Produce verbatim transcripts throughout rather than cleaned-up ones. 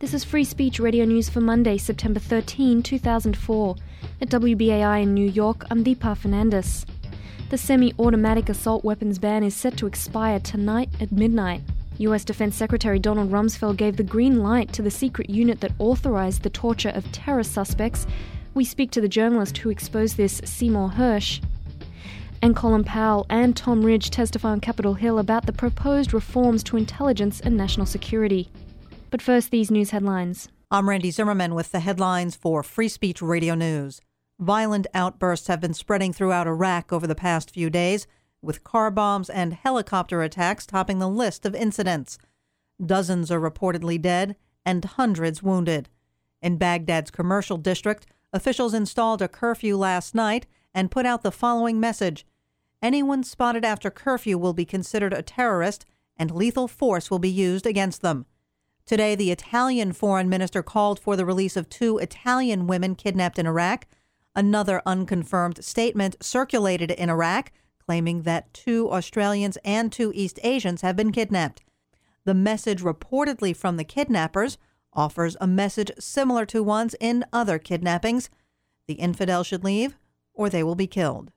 This is Free Speech Radio News for Monday, September thirteenth, two thousand four. At W B A I in New York, I'm Deepa Fernandes. The semi-automatic assault weapons ban is set to expire tonight at midnight. U S Defense Secretary Donald Rumsfeld gave the green light to the secret unit that authorized the torture of terror suspects. We speak to the journalist who exposed this, Seymour Hersh. And Colin Powell and Tom Ridge testify on Capitol Hill about the proposed reforms to intelligence and national security. But first, these news headlines. I'm Randy Zimmerman with the headlines for Free Speech Radio News. Violent outbursts have been spreading throughout Iraq over the past few days, with car bombs and helicopter attacks topping the list of incidents. Dozens are reportedly dead and hundreds wounded. In Baghdad's commercial district, officials installed a curfew last night and put out the following message: anyone spotted after curfew will be considered a terrorist and lethal force will be used against them. Today, the Italian foreign minister called for the release of two Italian women kidnapped in Iraq. Another unconfirmed statement circulated in Iraq, claiming that two Australians and two East Asians have been kidnapped. The message reportedly from the kidnappers offers a message similar to ones in other kidnappings. The infidel should leave, or they will be killed.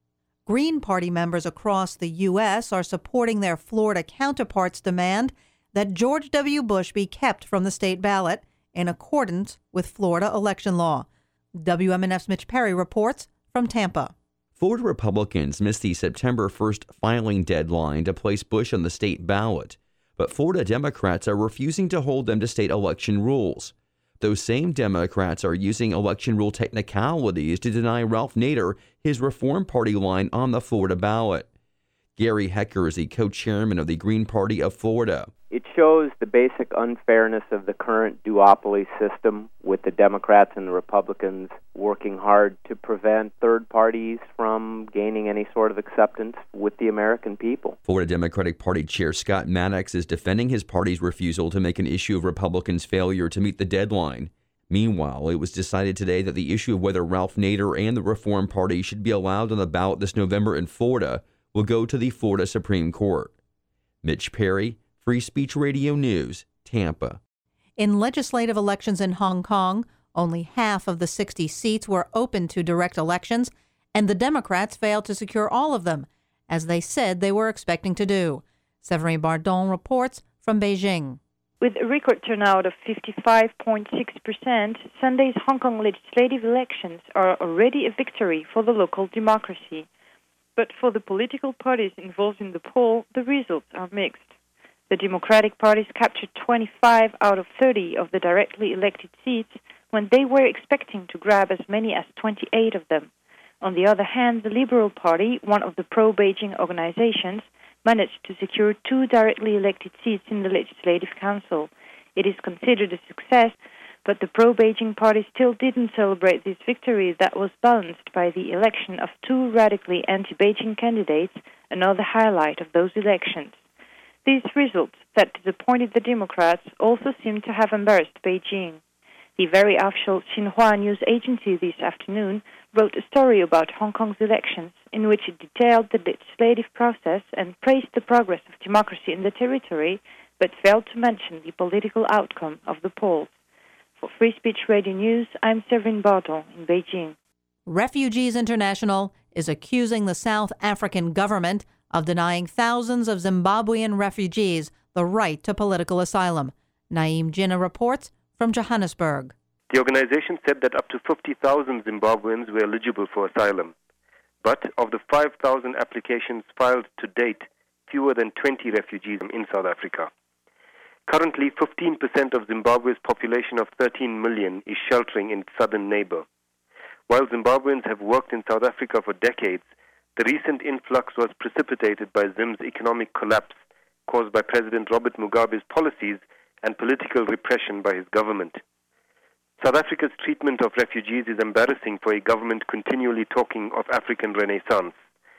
Green Party members across the U S are supporting their Florida counterparts' demand that George W. Bush be kept from the state ballot in accordance with Florida election law. W M N F's Mitch Perry reports from Tampa. Florida Republicans missed the September first filing deadline to place Bush on the state ballot, but Florida Democrats are refusing to hold them to state election rules. Those same Democrats are using election rule technicalities to deny Ralph Nader his Reform Party line on the Florida ballot. Gary Hecker is the co-chairman of the Green Party of Florida. It shows the basic unfairness of the current duopoly system, with the Democrats and the Republicans working hard to prevent third parties from gaining any sort of acceptance with the American people. Florida Democratic Party Chair Scott Maddox is defending his party's refusal to make an issue of Republicans' failure to meet the deadline. Meanwhile, it was decided today that the issue of whether Ralph Nader and the Reform Party should be allowed on the ballot this November in Florida will go to the Florida Supreme Court. Mitch Perry, Free Speech Radio News, Tampa. In legislative elections in Hong Kong, only half of the sixty seats were open to direct elections, and the Democrats failed to secure all of them, as they said they were expecting to do. Séverine Bardon reports from Beijing. With a record turnout of fifty-five point six percent, Sunday's Hong Kong legislative elections are already a victory for the local democracy. But for the political parties involved in the poll, the results are mixed. The Democratic parties captured twenty-five out of thirty of the directly elected seats when they were expecting to grab as many as twenty-eight of them. On the other hand, the Liberal Party, one of the pro-Beijing organizations, managed to secure two directly elected seats in the Legislative Council. It is considered a success, but the pro-Beijing party still didn't celebrate this victory that was balanced by the election of two radically anti-Beijing candidates, another highlight of those elections. These results that disappointed the Democrats also seem to have embarrassed Beijing. The very official Xinhua news agency this afternoon wrote a story about Hong Kong's elections in which it detailed the legislative process and praised the progress of democracy in the territory, but failed to mention the political outcome of the polls. For Free Speech Radio News, I'm Séverine Bardon in Beijing. Refugees International is accusing the South African government of denying thousands of Zimbabwean refugees the right to political asylum. Naeem Jinnah reports from Johannesburg. The organization said that up to fifty thousand Zimbabweans were eligible for asylum. But of the five thousand applications filed to date, fewer than twenty refugees are in South Africa. Currently, fifteen percent of Zimbabwe's population of thirteen million is sheltering in its southern neighbor. While Zimbabweans have worked in South Africa for decades, the recent influx was precipitated by Zim's economic collapse caused by President Robert Mugabe's policies and political repression by his government. South Africa's treatment of refugees is embarrassing for a government continually talking of African Renaissance.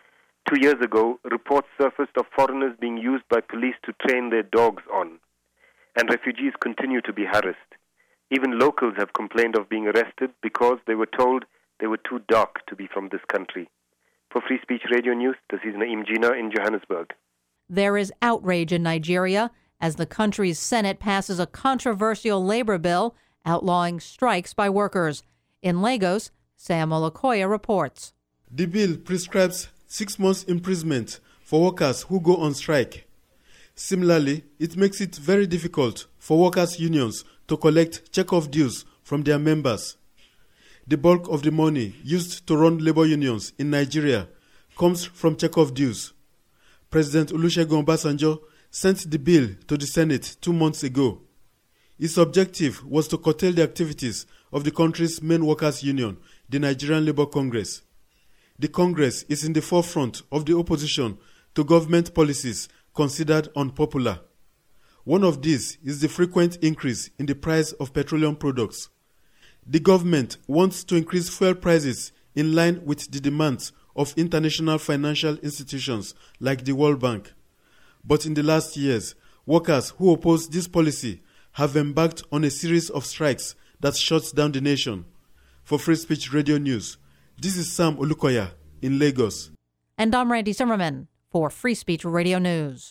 Two years ago, reports surfaced of foreigners being used by police to train their dogs on, and refugees continue to be harassed. Even locals have complained of being arrested because they were told they were too dark to be from this country. For Free Speech Radio News, this is Naeem Jinnah in Johannesburg. There is outrage in Nigeria as the country's Senate passes a controversial labor bill outlawing strikes by workers. In Lagos, Sam Olukoya reports. The bill prescribes six months imprisonment for workers who go on strike. Similarly, it makes it very difficult for workers' unions to collect check-off dues from their members. The bulk of the money used to run labor unions in Nigeria comes from check-off dues. President Olusegun Obasanjo sent the bill to the Senate two months ago. Its objective was to curtail the activities of the country's main workers' union, the Nigerian Labour Congress. The Congress is in the forefront of the opposition to government policies considered unpopular. One of these is the frequent increase in the price of petroleum products. The government wants to increase fuel prices in line with the demands of international financial institutions like the World Bank. But in the last years, workers who oppose this policy have embarked on a series of strikes that shuts down the nation. For Free Speech Radio News, this is Sam Olukoya in Lagos. And I'm Randy Zimmerman for Free Speech Radio News.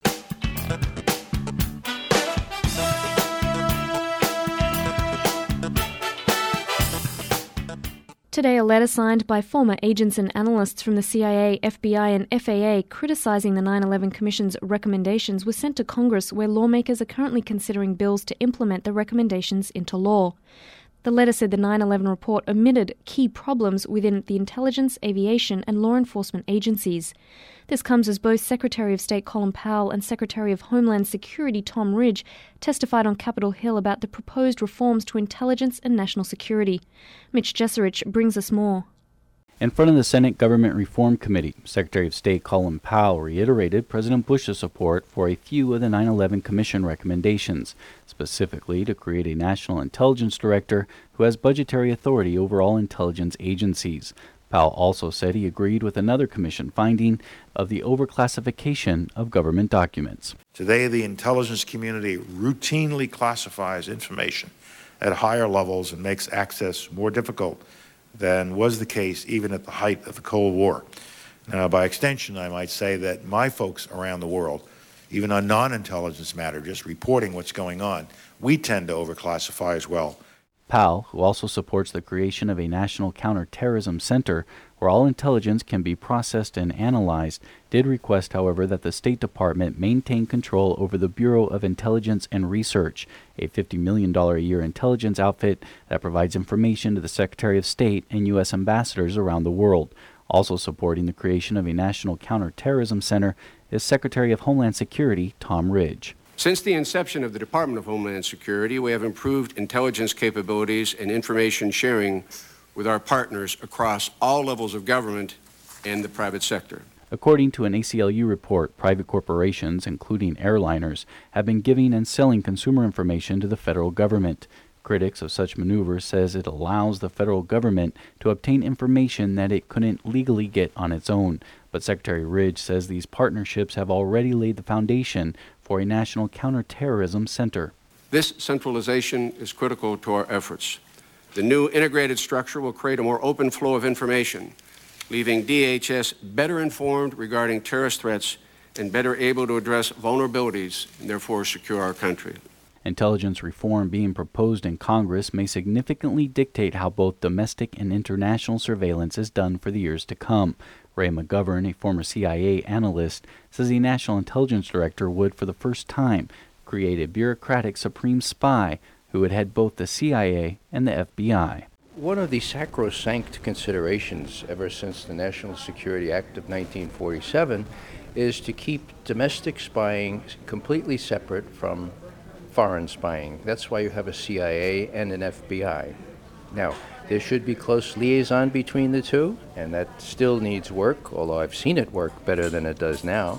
Today, a letter signed by former agents and analysts from the C I A, F B I and F A A criticizing the nine eleven Commission's recommendations was sent to Congress, where lawmakers are currently considering bills to implement the recommendations into law. The letter said the nine eleven report omitted key problems within the intelligence, aviation and law enforcement agencies. This comes as both Secretary of State Colin Powell and Secretary of Homeland Security Tom Ridge testified on Capitol Hill about the proposed reforms to intelligence and national security. Mitch Jesserich brings us more. In front of the Senate Government Reform Committee, Secretary of State Colin Powell reiterated President Bush's support for a few of the nine eleven Commission recommendations, specifically to create a National Intelligence Director who has budgetary authority over all intelligence agencies. Powell also said he agreed with another commission finding of the overclassification of government documents. Today, the intelligence community routinely classifies information at higher levels and makes access more difficult than was the case even at the height of the Cold War. Now, by extension, I might say that my folks around the world, even on non-intelligence matter, just reporting what's going on, we tend to overclassify as well. Powell, who also supports the creation of a national counterterrorism center where all intelligence can be processed and analyzed, did request, however, that the State Department maintain control over the Bureau of Intelligence and Research, a fifty million dollars a year intelligence outfit that provides information to the Secretary of State and U S ambassadors around the world. Also supporting the creation of a national counterterrorism center is Secretary of Homeland Security Tom Ridge. Since the inception of the Department of Homeland Security, we have improved intelligence capabilities and information sharing with our partners across all levels of government and the private sector. According to an A C L U report, private corporations, including airliners, have been giving and selling consumer information to the federal government. Critics of such maneuvers says it allows the federal government to obtain information that it couldn't legally get on its own. But Secretary Ridge says these partnerships have already laid the foundation for a national counterterrorism center. This centralization is critical to our efforts. The new integrated structure will create a more open flow of information, leaving D H S better informed regarding terrorist threats and better able to address vulnerabilities and therefore secure our country. Intelligence reform being proposed in Congress may significantly dictate how both domestic and international surveillance is done for the years to come. Ray McGovern, a former C I A analyst, says the National Intelligence Director would, for the first time, create a bureaucratic supreme spy who would head both the C I A and the F B I. One of the sacrosanct considerations ever since the National Security Act of nineteen forty-seven is to keep domestic spying completely separate from foreign spying. That's why you have a C I A and an F B I. Now, there should be close liaison between the two, and that still needs work, although I've seen it work better than it does now.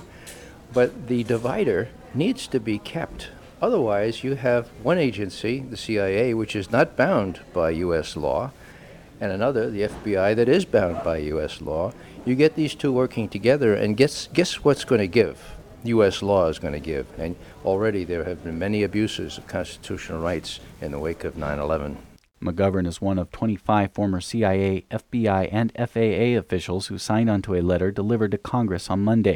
But the divider needs to be kept. Otherwise, you have one agency, the C I A, which is not bound by U S law, and another, the F B I, that is bound by U S law. You get these two working together, and guess, guess what's going to give? U S law is going to give. And already there have been many abuses of constitutional rights in the wake of nine eleven. McGovern is one of twenty-five former C I A, F B I, and F A A officials who signed onto a letter delivered to Congress on Monday,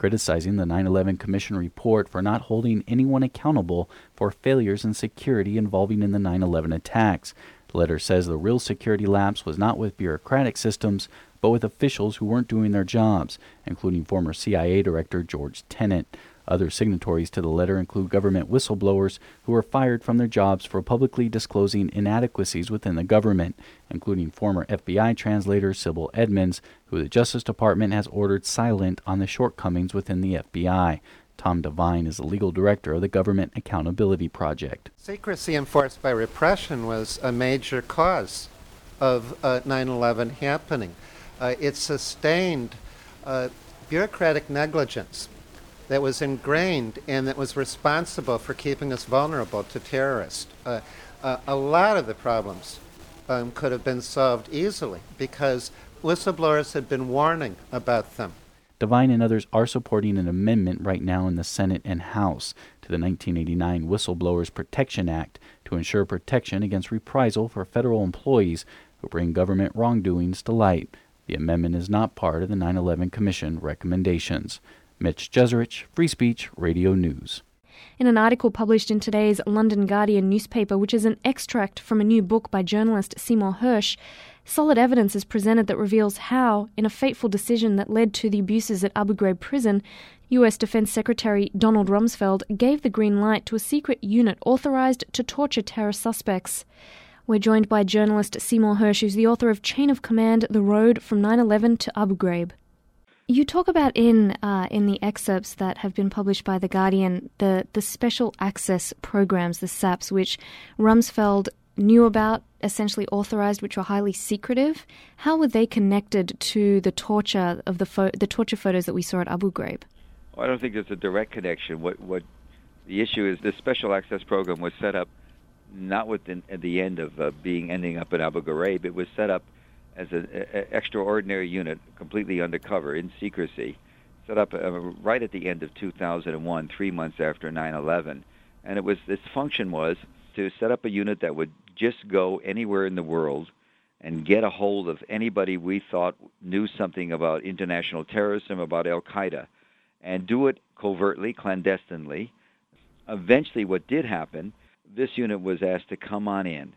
criticizing the nine eleven Commission report for not holding anyone accountable for failures in security involving in the nine eleven attacks. The letter says the real security lapse was not with bureaucratic systems, but with officials who weren't doing their jobs, including former C I A Director George Tenet. Other signatories to the letter include government whistleblowers who were fired from their jobs for publicly disclosing inadequacies within the government, including former F B I translator Sybil Edmonds, who the Justice Department has ordered silent on the shortcomings within the F B I. Tom Devine is the legal director of the Government Accountability Project. Secrecy enforced by repression was a major cause of uh, nine eleven happening. Uh, it sustained uh, bureaucratic negligence that was ingrained and that was responsible for keeping us vulnerable to terrorists. Uh, uh, a lot of the problems um, could have been solved easily because whistleblowers had been warning about them. Devine and others are supporting an amendment right now in the Senate and House to the nineteen eighty-nine Whistleblowers Protection Act to ensure protection against reprisal for federal employees who bring government wrongdoings to light. The amendment is not part of the nine eleven Commission recommendations. Mitch Jeserich, Free Speech Radio News. In an article published in today's London Guardian newspaper, which is an extract from a new book by journalist Seymour Hersh, solid evidence is presented that reveals how, in a fateful decision that led to the abuses at Abu Ghraib prison, U S Defense Secretary Donald Rumsfeld gave the green light to a secret unit authorized to torture terror suspects. We're joined by journalist Seymour Hersh, who's the author of Chain of Command, The Road from nine eleven to Abu Ghraib. You talk about in uh, in the excerpts that have been published by The Guardian, the, the special access programs, the S A Ps, which Rumsfeld knew about, essentially authorized, which were highly secretive. How were they connected to the torture of the fo- the torture photos that we saw at Abu Ghraib? Well, I don't think there's a direct connection. What what the issue is, this special access program was set up not with the, at the end of uh, being ending up in Abu Ghraib. It was set up as an extraordinary unit, completely undercover, in secrecy, set up uh, right at the end of two thousand one, three months after nine eleven. And it was its function was to set up a unit that would just go anywhere in the world and get a hold of anybody we thought knew something about international terrorism, about Al-Qaeda, and do it covertly, clandestinely. Eventually, what did happen, this unit was asked to come on in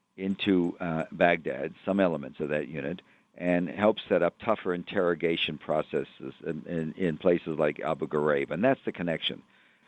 into uh, Baghdad, some elements of that unit, and help set up tougher interrogation processes in, in, in places like Abu Ghraib. And that's the connection.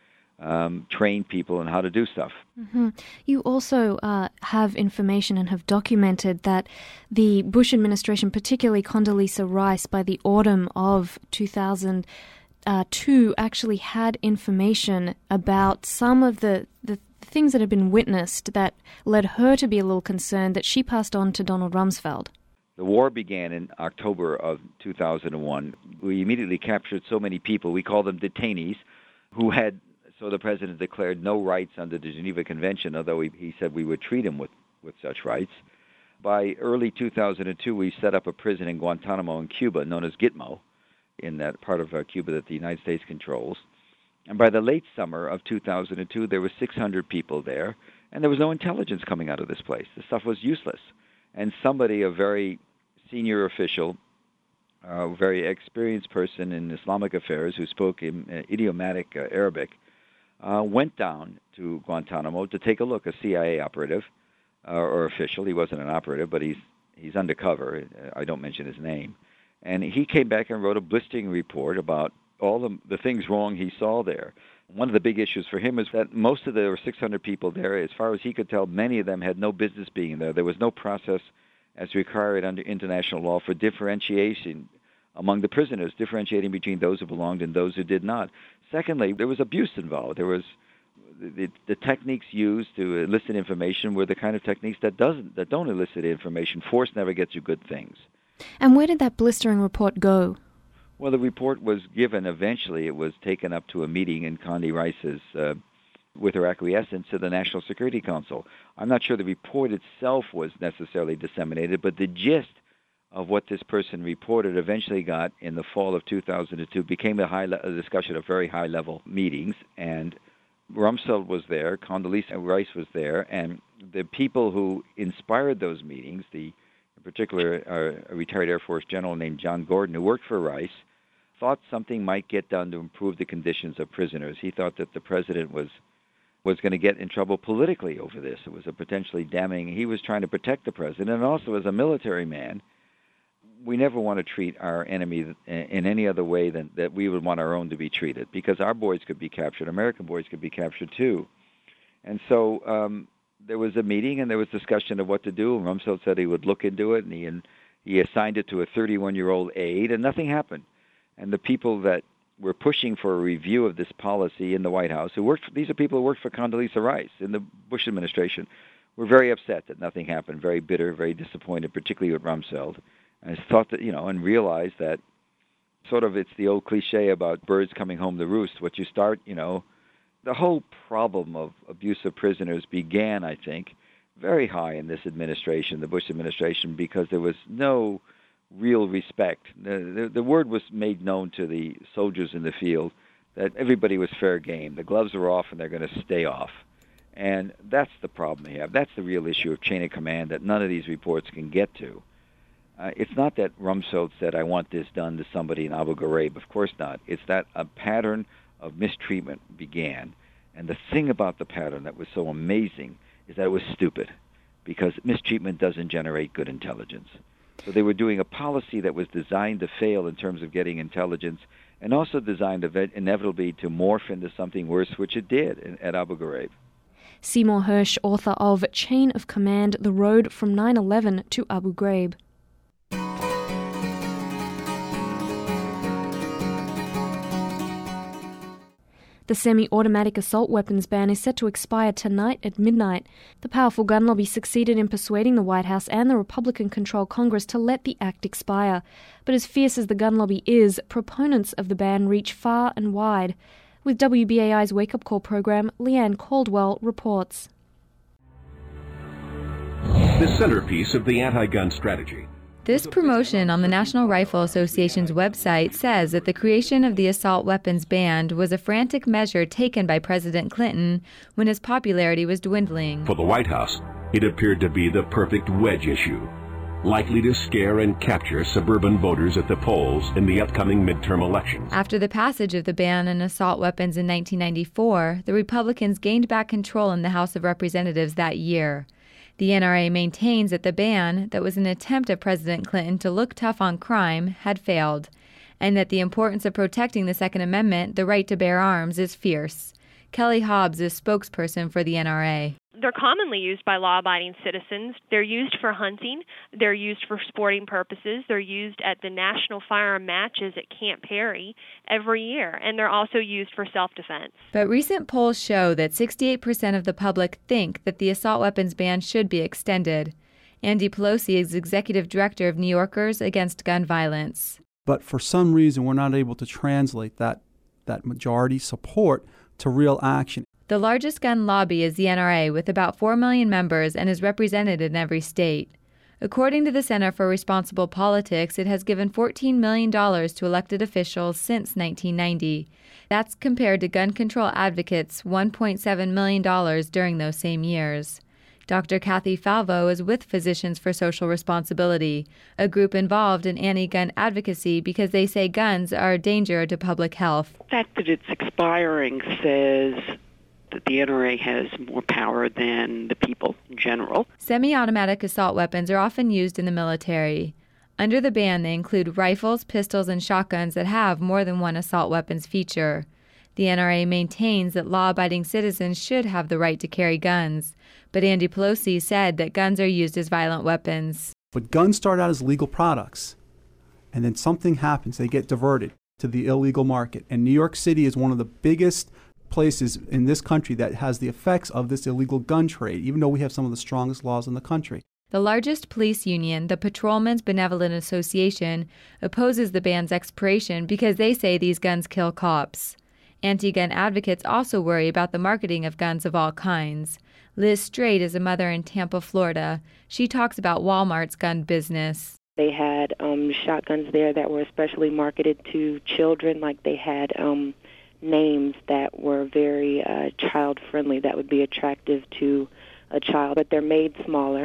Um, train people in how to do stuff. Mm-hmm. You also uh, have information and have documented that the Bush administration, particularly Condoleezza Rice, by the autumn of two thousand two, actually had information about some of the, the things that had been witnessed that led her to be a little concerned, that she passed on to Donald Rumsfeld. The war began in October of two thousand one. We immediately captured so many people, we call them detainees, who had, so the president declared, no rights under the Geneva Convention, although he, he said we would treat him with, with such rights. By early two thousand two, we set up a prison in Guantanamo in Cuba, known as Gitmo, in that part of uh, Cuba that the United States controls. And by the late summer of two thousand two, there were six hundred people there, and there was no intelligence coming out of this place. The stuff was useless. And somebody, a very senior official, a very experienced person in Islamic affairs who spoke in uh, idiomatic uh, Arabic, uh, went down to Guantanamo to take a look, a C I A operative uh, or official. He wasn't an operative, but he's he's undercover. I don't mention his name. And he came back and wrote a blistering report about all the, the things wrong he saw there. One of the big issues for him is that most of the there were six hundred people there. As far as he could tell, many of them had no business being there. There was no process as required under international law for differentiation among the prisoners, differentiating between those who belonged and those who did not. Secondly, there was abuse involved. There was the, the techniques used to elicit information were the kind of techniques that doesn't that don't elicit information. Force never gets you good things. And where did that blistering report go? Well, the report was given eventually. It was taken up to a meeting in Condi Rice's, uh, with her acquiescence, to the National Security Council. I'm not sure the report itself was necessarily disseminated, but the gist of what this person reported eventually got in the fall of two thousand two became a, high le- a discussion of very high-level meetings, and Rumsfeld was there, Condoleezza Rice was there, and the people who inspired those meetings, the in particular uh, a retired Air Force general named John Gordon, who worked for Rice, thought something might get done to improve the conditions of prisoners. He thought that the president was was going to get in trouble politically over this. It was a potentially damning. He was trying to protect the president, and also as a military man, we never want to treat our enemy in any other way than that we would want our own to be treated, because our boys could be captured, American boys could be captured too. And so um, there was a meeting and there was discussion of what to do, and Rumsfeld said he would look into it, and he, and he assigned it to a thirty-one-year-old aide, and nothing happened. And the people that were pushing for a review of this policy in the White House, who worked for, these are people who worked for Condoleezza Rice in the Bush administration, were very upset that nothing happened, very bitter, very disappointed, particularly with Rumsfeld. And thought that, you know, and realized that sort of it's the old cliche about birds coming home to roost. What you start, you know, the whole problem of abuse of prisoners began, I think, very high in this administration, the Bush administration, because there was no real respect. The, the, the word was made known to the soldiers in the field that everybody was fair game. The gloves are off and they're going to stay off. And that's the problem we have. That's the real issue of chain of command that none of these reports can get to. Uh, it's not that Rumsfeld said, I want this done to somebody in Abu Ghraib. Of course not. It's that a pattern of mistreatment began. And the thing about the pattern that was so amazing is that it was stupid, because mistreatment doesn't generate good intelligence. So they were doing a policy that was designed to fail in terms of getting intelligence, and also designed inevitably to morph into something worse, which it did in, at Abu Ghraib. Seymour Hersh, author of Chain of Command, The Road from nine eleven to Abu Ghraib. The semi-automatic assault weapons ban is set to expire tonight at midnight. The powerful gun lobby succeeded in persuading the White House and the Republican-controlled Congress to let the act expire. But as fierce as the gun lobby is, proponents of the ban reach far and wide. With W B A I's Wake Up Call program, Leanne Caldwell reports. The centerpiece of the anti-gun strategy. This promotion on the National Rifle Association's website says that the creation of the assault weapons ban was a frantic measure taken by President Clinton when his popularity was dwindling. For the White House, it appeared to be the perfect wedge issue, likely to scare and capture suburban voters at the polls in the upcoming midterm elections. After the passage of the ban on assault weapons in nineteen ninety-four, the Republicans gained back control in the House of Representatives that year. The N R A maintains that the ban, that was an attempt of President Clinton to look tough on crime, had failed, and that the importance of protecting the Second Amendment, the right to bear arms, is fierce. Kelly Hobbs is spokesperson for the N R A. They're commonly used by law-abiding citizens. They're used for hunting. They're used for sporting purposes. They're used at the national firearm matches at Camp Perry every year, and they're also used for self-defense. But recent polls show that sixty-eight percent of the public think that the assault weapons ban should be extended. Andy Pelosi is executive director of New Yorkers Against Gun Violence. But for some reason, we're not able to translate that, that majority support to real action. The largest gun lobby is the N R A, with about four million members, and is represented in every state. According to the Center for Responsible Politics, it has given fourteen million dollars to elected officials since nineteen ninety. That's compared to gun control advocates' one point seven million dollars during those same years. Doctor Kathy Falvo is with Physicians for Social Responsibility, a group involved in anti-gun advocacy because they say guns are a danger to public health. The fact that it's expiring says that the N R A has more power than the people in general. Semi-automatic assault weapons are often used in the military. Under the ban, they include rifles, pistols, and shotguns that have more than one assault weapons feature. The N R A maintains that law-abiding citizens should have the right to carry guns, but Andy Pelosi said that guns are used as violent weapons. But guns start out as legal products, and then something happens. They get diverted to the illegal market, and New York City is one of the biggest places in this country that has the effects of this illegal gun trade, even though we have some of the strongest laws in the country. The largest police union, the Patrolmen's Benevolent Association, opposes the ban's expiration because they say these guns kill cops. Anti-gun advocates also worry about the marketing of guns of all kinds. Liz Straight is a mother in Tampa, Florida. She talks about Walmart's gun business. They had um, shotguns there that were especially marketed to children, like they had um, names that were very uh, child-friendly, that would be attractive to a child, but they're made smaller,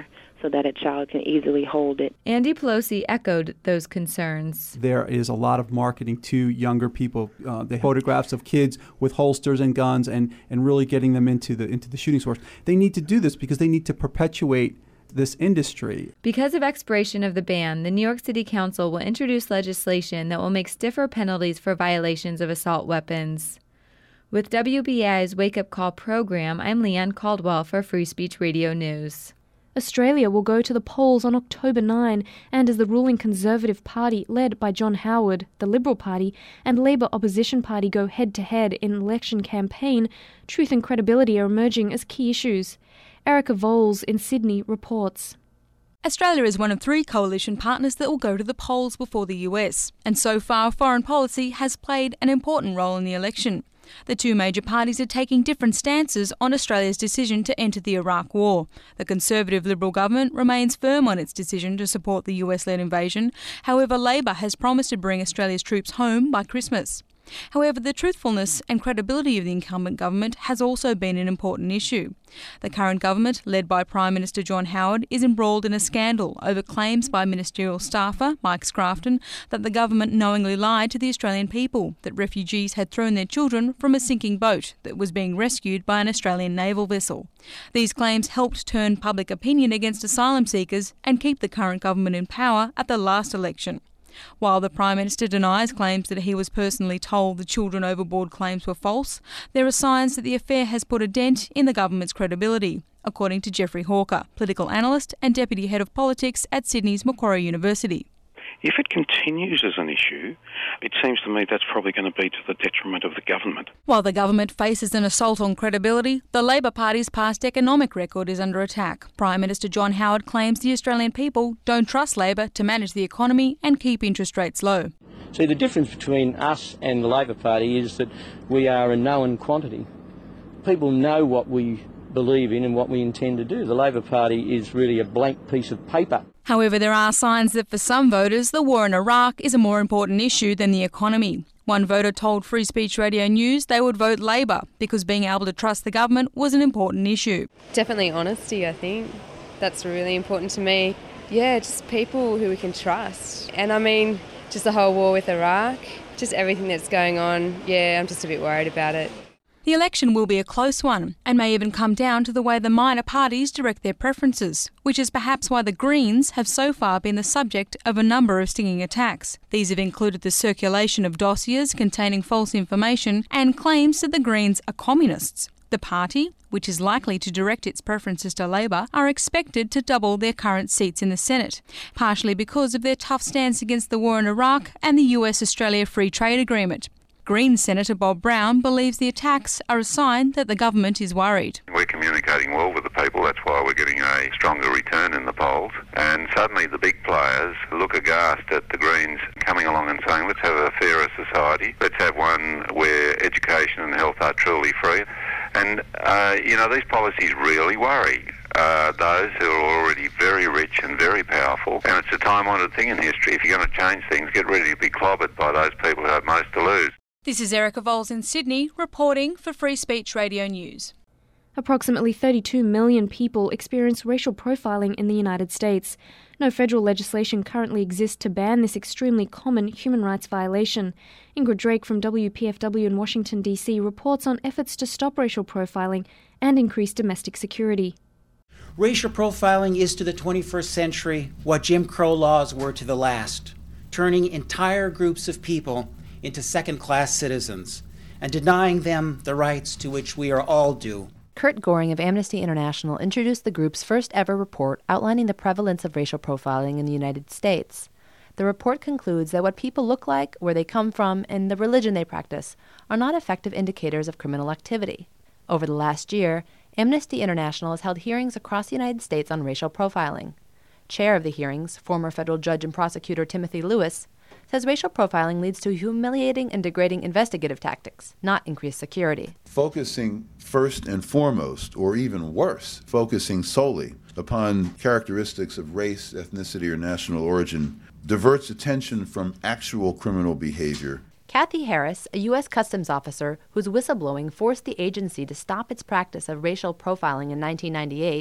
so that a child can easily hold it. Andy Pelosi echoed those concerns. There is a lot of marketing to younger people, uh, the photographs of kids with holsters and guns, and, and really getting them into the into the shooting sports. They need to do this because they need to perpetuate this industry. Because of expiration of the ban, the New York City Council will introduce legislation that will make stiffer penalties for violations of assault weapons. With W B A I's Wake Up Call program, I'm Leanne Caldwell for Free Speech Radio News. Australia will go to the polls on October ninth, and as the ruling Conservative Party, led by John Howard, the Liberal Party, and Labor opposition party go head-to-head in an election campaign, truth and credibility are emerging as key issues. Erica Voles in Sydney reports. Australia is one of three coalition partners that will go to the polls before the U S, and so far foreign policy has played an important role in the election. The two major parties are taking different stances on Australia's decision to enter the Iraq War. The Conservative Liberal government remains firm on its decision to support the U S-led invasion. However, Labor has promised to bring Australia's troops home by Christmas. However, the truthfulness and credibility of the incumbent government has also been an important issue. The current government, led by Prime Minister John Howard, is embroiled in a scandal over claims by ministerial staffer Mike Scrafton that the government knowingly lied to the Australian people that refugees had thrown their children from a sinking boat that was being rescued by an Australian naval vessel. These claims helped turn public opinion against asylum seekers and keep the current government in power at the last election. While the Prime Minister denies claims that he was personally told the children overboard claims were false, there are signs that the affair has put a dent in the government's credibility, according to Geoffrey Hawker, political analyst and Deputy Head of Politics at Sydney's Macquarie University. If it continues as an issue, it seems to me that's probably going to be to the detriment of the government. While the government faces an assault on credibility, the Labor Party's past economic record is under attack. Prime Minister John Howard claims the Australian people don't trust Labor to manage the economy and keep interest rates low. See, the difference between us and the Labor Party is that we are a known quantity. People know what we believe in and what we intend to do. The Labor Party is really a blank piece of paper. However, there are signs that for some voters, the war in Iraq is a more important issue than the economy. One voter told Free Speech Radio News they would vote Labor because being able to trust the government was an important issue. Definitely honesty, I think. That's really important to me. Yeah, just people who we can trust. And I mean, just the whole war with Iraq, just everything that's going on, yeah, I'm just a bit worried about it. The election will be a close one and may even come down to the way the minor parties direct their preferences, which is perhaps why the Greens have so far been the subject of a number of stinging attacks. These have included the circulation of dossiers containing false information and claims that the Greens are communists. The party, which is likely to direct its preferences to Labor, are expected to double their current seats in the Senate, partially because of their tough stance against the war in Iraq and the U S Australia Free Trade Agreement. Greens Senator Bob Brown believes the attacks are a sign that the government is worried. We're communicating well with the people, that's why we're getting a stronger return in the polls. And suddenly the big players look aghast at the Greens coming along and saying, let's have a fairer society, let's have one where education and health are truly free. And, uh, you know, these policies really worry uh, those who are already very rich and very powerful. And it's a time-honoured thing in history. If you're going to change things, get ready to be clobbered by those people who have most to lose. This is Erica Voles in Sydney, reporting for Free Speech Radio News. Approximately thirty-two million people experience racial profiling in the United States. No federal legislation currently exists to ban this extremely common human rights violation. Ingrid Drake from W P F W in Washington, D C reports on efforts to stop racial profiling and increase domestic security. Racial profiling is to the twenty-first century what Jim Crow laws were to the last, turning entire groups of people into second-class citizens and denying them the rights to which we are all due. Kurt Goring of Amnesty International introduced the group's first-ever report outlining the prevalence of racial profiling in the United States. The report concludes that what people look like, where they come from, and the religion they practice are not effective indicators of criminal activity. Over the last year, Amnesty International has held hearings across the United States on racial profiling. Chair of the hearings, former federal judge and prosecutor Timothy Lewis, says racial profiling leads to humiliating and degrading investigative tactics, not increased security. Focusing first and foremost, or even worse, focusing solely upon characteristics of race, ethnicity, or national origin diverts attention from actual criminal behavior. Kathy Harris, a U S Customs officer whose whistleblowing forced the agency to stop its practice of racial profiling in nineteen ninety-eight,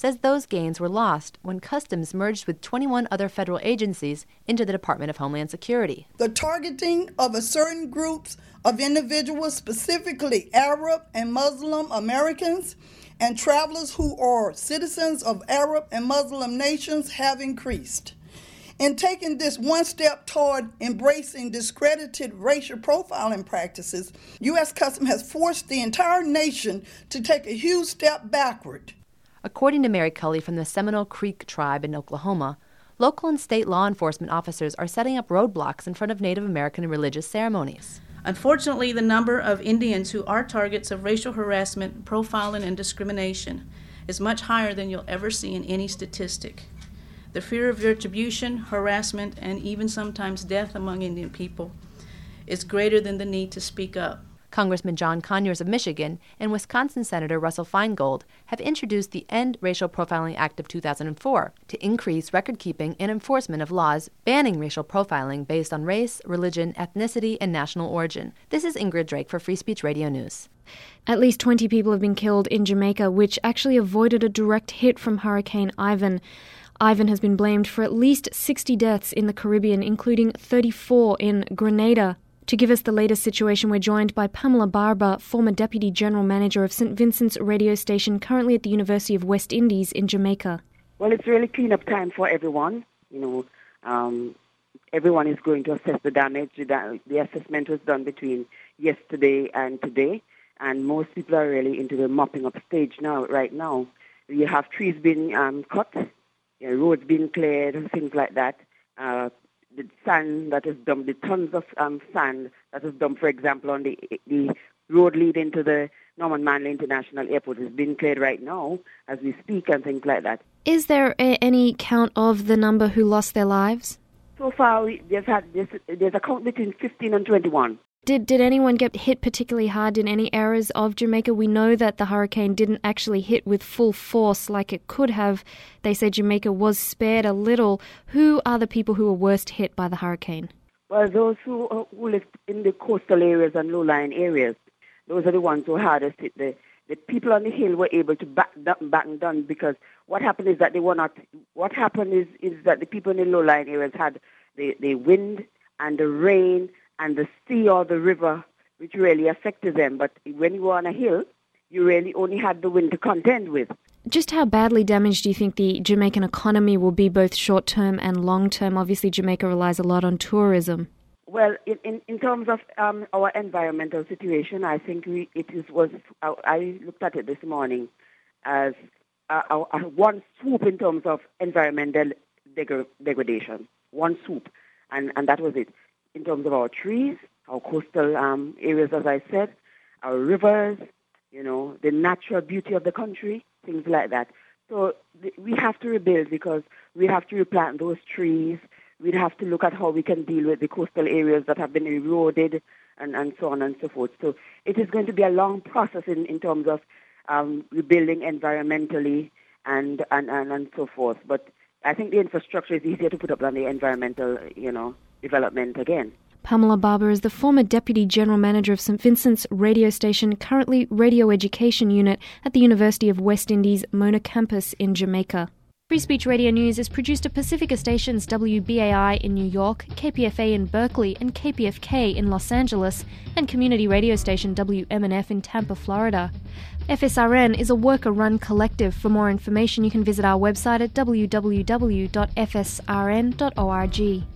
says those gains were lost when Customs merged with twenty-one other federal agencies into the Department of Homeland Security. The targeting of a certain groups of individuals, specifically Arab and Muslim Americans, and travelers who are citizens of Arab and Muslim nations have increased. In taking this one step toward embracing discredited racial profiling practices, U S Customs has forced the entire nation to take a huge step backward. According to Mary Cully from the Seminole Creek tribe in Oklahoma, local and state law enforcement officers are setting up roadblocks in front of Native American religious ceremonies. Unfortunately, the number of Indians who are targets of racial harassment, profiling, and discrimination is much higher than you'll ever see in any statistic. The fear of retribution, harassment, and even sometimes death among Indian people is greater than the need to speak up. Congressman John Conyers of Michigan and Wisconsin Senator Russell Feingold have introduced the End Racial Profiling Act of two thousand four to increase record-keeping and enforcement of laws banning racial profiling based on race, religion, ethnicity, and national origin. This is Ingrid Drake for Free Speech Radio News. At least twenty people have been killed in Jamaica, which actually avoided a direct hit from Hurricane Ivan. Ivan has been blamed for at least sixty deaths in the Caribbean, including thirty-four in Grenada. To give us the latest situation, we're joined by Pamela Barber, former Deputy General Manager of Saint Vincent's radio station, currently at the University of West Indies in Jamaica. Well, it's really clean-up time for everyone. You know, um, everyone is going to assess the damage. The assessment was done between yesterday and today, and most people are really into the mopping up stage now. Right now, you have trees being um, cut, you know, roads being cleared, and things like that. Uh, the sand that is dumped, the tons of um, sand that is dumped, for example, on the the road leading to the Norman Manley International Airport is being cleared right now as we speak, and things like that. Is there a- any count of the number who lost their lives? So far, we, there's, had, there's, there's a count between fifteen and twenty-one. Did did anyone get hit particularly hard in any areas of Jamaica? We know that the hurricane didn't actually hit with full force like it could have. They say Jamaica was spared a little. Who are the people who were worst hit by the hurricane? Well, those who, uh, who live in the coastal areas and low-lying areas, those are the ones who hardest hit. The, the people on the hill were able to back, back down because what happened is that they were not, what happened is, is that the people in the low-lying areas had the, the wind and the rain and the sea or the river, which really affected them. But when you were on a hill, you really only had the wind to contend with. Just how badly damaged do you think the Jamaican economy will be, both short-term and long-term? Obviously, Jamaica relies a lot on tourism. Well, in, in, in terms of um, our environmental situation, I think we, it is was. I, I looked at it this morning as a, a, a one swoop in terms of environmental degra- degradation. One swoop, and, and that was it. In terms of our trees, our coastal um, areas, as I said, our rivers, you know, the natural beauty of the country, things like that. So th- we have to rebuild because we have to replant those trees. We'd have to look at how we can deal with the coastal areas that have been eroded and, and so on and so forth. So it is going to be a long process in, in terms of um, rebuilding environmentally and, and, and, and so forth. But I think the infrastructure is easier to put up than the environmental, you know, development again. Pamela Barber is the former Deputy General Manager of Saint Vincent's radio station, currently Radio Education Unit at the University of West Indies Mona campus in Jamaica. Free Speech Radio News is produced at Pacifica stations W B A I in New York, K P F A in Berkeley, and K P F K in Los Angeles, and community radio station W M N F in Tampa, Florida. F S R N is a worker-run collective. For more information, you can visit our website at w w w dot f s r n dot org.